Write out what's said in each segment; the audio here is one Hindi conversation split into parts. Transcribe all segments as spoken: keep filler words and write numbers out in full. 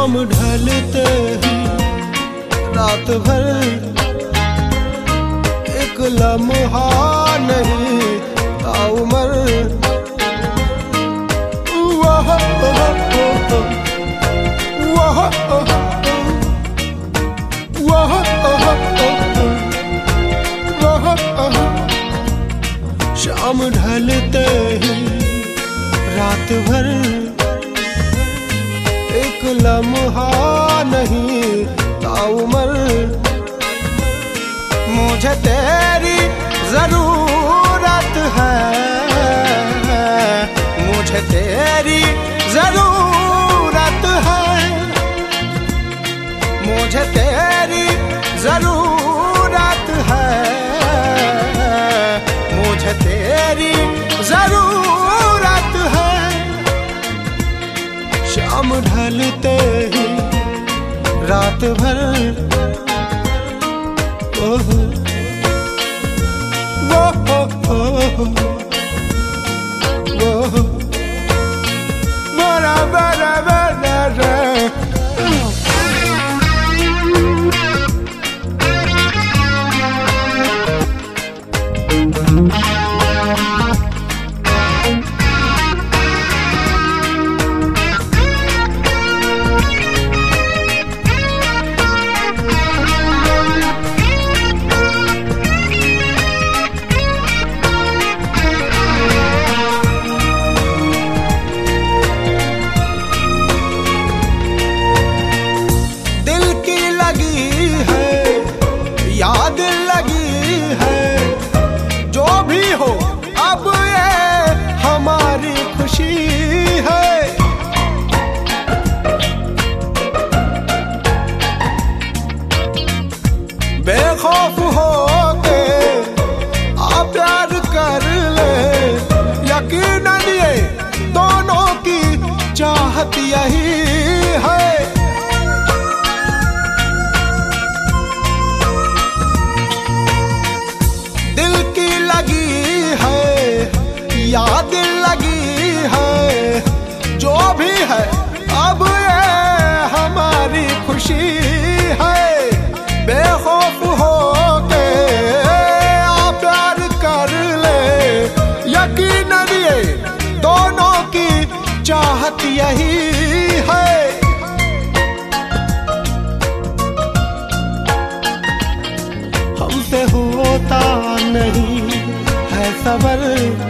शाम ढलते ही रात भर एक लम्हा नहीं ताउमर। वाह वाह वाह वाह। शाम ढलते ही रात भर एक लम्हा नहीं ताउमर। मुझे तेरी जरूरत है, मुझे तेरी जरूरत है, मुझे तेरी जरूरत है, मुझे तेरी जरूरत है। शाम ढलते ही रात भर ओह वो वो बड़ा बड़ा बड़ा। याद लगी है जो भी हो, अब ये हमारी खुशी है। बेखौफ हो के आप प्यार कर ले, यकीनन ये दोनों की चाहत यही है। याद लगी है जो भी है, अब ये हमारी खुशी है। बेखौफ हो के आप प्यार कर ले, यकीनन ये दोनों की चाहत यही है। हमसे होता नहीं है सबर,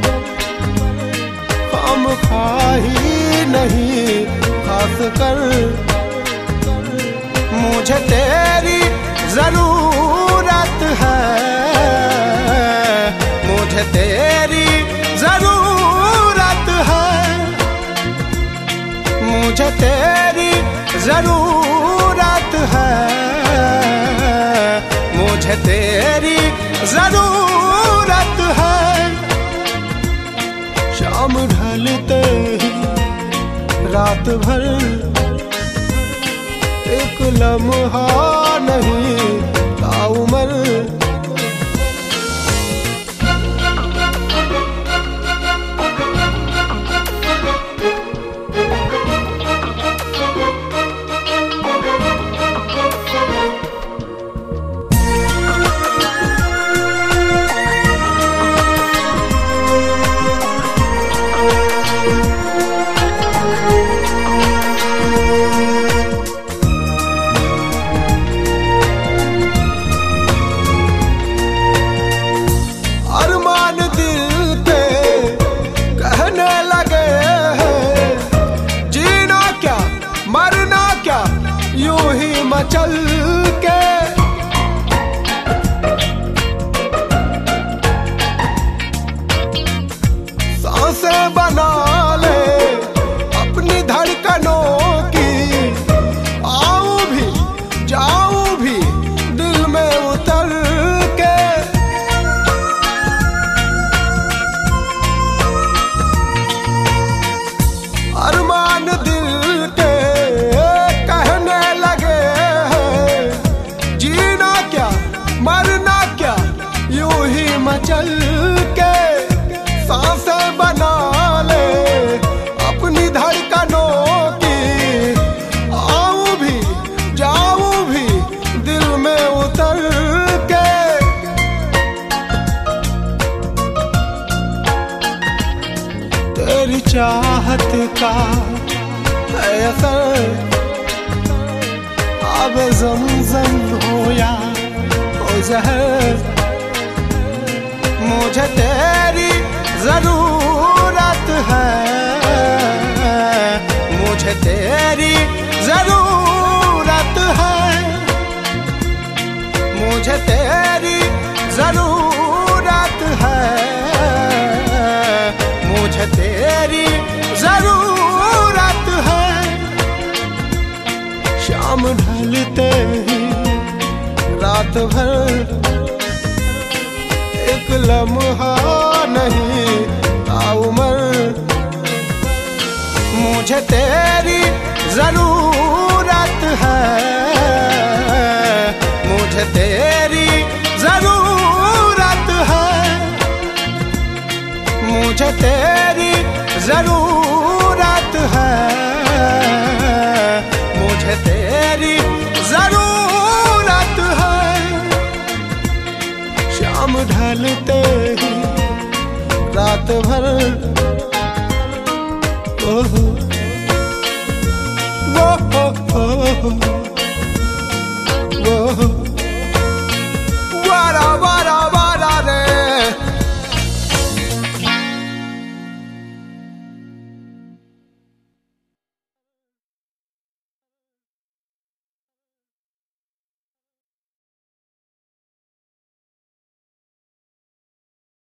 हम खाही नहीं खास कर। मुझे तेरी जरूरत है, मुझे तेरी जरूरत है, मुझे तेरी जरूरत है, मुझे तेरी जरूरत है। शाम ढलते ही रात भर एक लम्हा नहीं ताउमर। चल के सांसें बना ले अपनी धड़कनों की, आऊं भी जाऊं भी दिल में उतर के। अरमान दिल के कहने लगे हैं, जीना क्या मरना क्या यूं ही मचल के। सांसें बना ले अपनी धड़कनों की, आऊं चाहत का है असर, अब ज़मज़म हो या हो ज़हर, मुझे तेरी ज़रूरत है, मुझे तेरी ज़रूरत है, मुझे तेरी ज़रूरत है, मुझे तेरी ज़रूरत है। शाम ढलते ही रात भर एक लम्हा नहीं ताउमर, मुझे तेरी ज़रूरत है, मुझे तेरी ज़रूरत है, मुझे तेरी ज़रूरत है, मुझे तेरी ज़रूरत है। शाम ढलते ही रात भर ओह, ओह, ओह, ओह,